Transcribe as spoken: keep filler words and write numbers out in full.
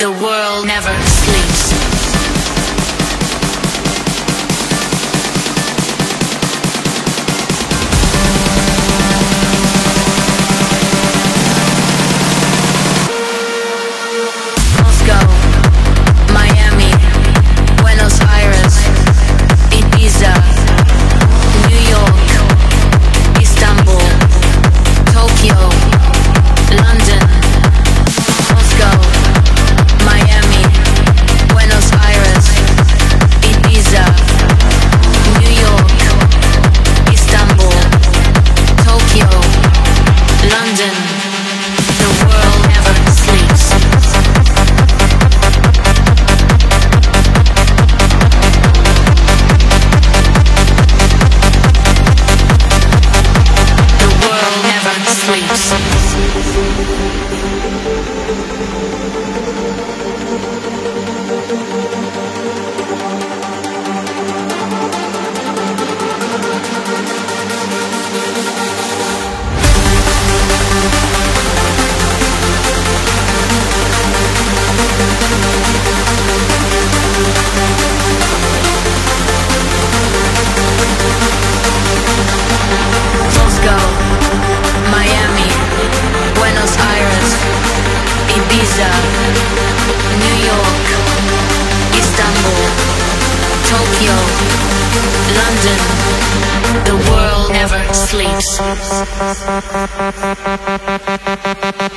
The world never sleeps. Moscow, Miami, Buenos Aires, Ibiza, New York, Istanbul, Tokyo, London, Moscow, Miami, Buenos Aires, Ibiza, New York, Istanbul, Tokyo, London. The world never sleeps. The world never sleeps. Moscow, Miami, Buenos Aires, Ibiza, New York, Istanbul, Tokyo, London. The world never sleeps.